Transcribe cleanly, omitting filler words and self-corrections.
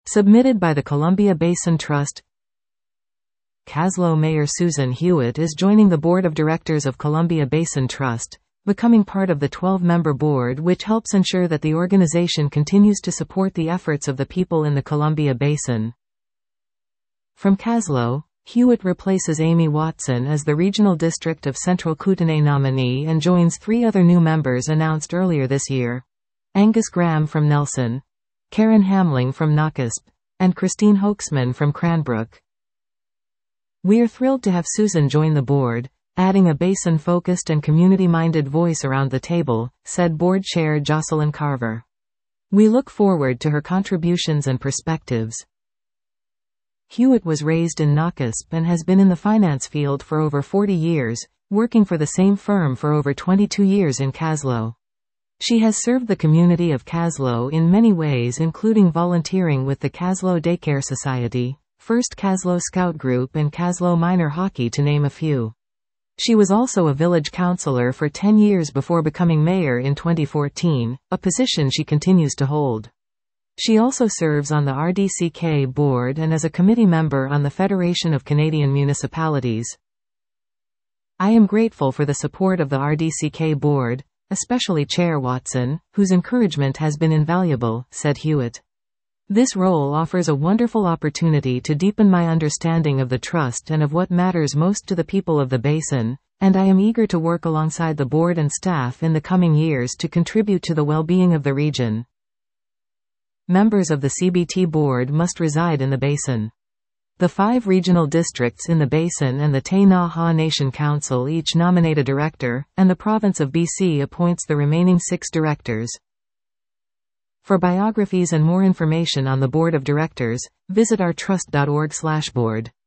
Submitted by the Columbia Basin Trust. Kaslo Mayor Susan Hewitt is joining the Board of Directors of Columbia Basin Trust, becoming part of the 12-member board which helps ensure that the organization continues to support the efforts of the people in the Columbia Basin. From Kaslo, Hewitt replaces Amy Watson as the Regional District of Central Kootenay nominee and joins 3 other new members announced earlier this year: Angus Graham from Nelson, Karen Hamling from Nakusp, and Christine Hoaxman from Cranbrook. "We're thrilled to have Susan join the board, adding a basin-focused and community-minded voice around the table," said Board Chair Jocelyn Carver. "We look forward to her contributions and perspectives." Hewitt was raised in Nakusp and has been in the finance field for over 40 years, working for the same firm for over 22 years in Kaslo. She has served the community of Kaslo in many ways, including volunteering with the Kaslo Daycare Society, First Kaslo Scout Group and Kaslo Minor Hockey, to name a few. She was also a village councilor for 10 years before becoming mayor in 2014, a position she continues to hold. She also serves on the RDCK board and as a committee member on the Federation of Canadian Municipalities. "I am grateful for the support of the RDCK board, especially Chair Watson, whose encouragement has been invaluable," said Hewitt. "This role offers a wonderful opportunity to deepen my understanding of the trust and of what matters most to the people of the basin, and I am eager to work alongside the board and staff in the coming years to contribute to the well-being of the region." Members of the CBT board must reside in the basin. The 5 regional districts in the basin and the Te Ngā Nation Council each nominate a director, and the province of BC appoints the remaining 6 directors. For biographies and more information on the Board of Directors, visit ourtrust.org/board.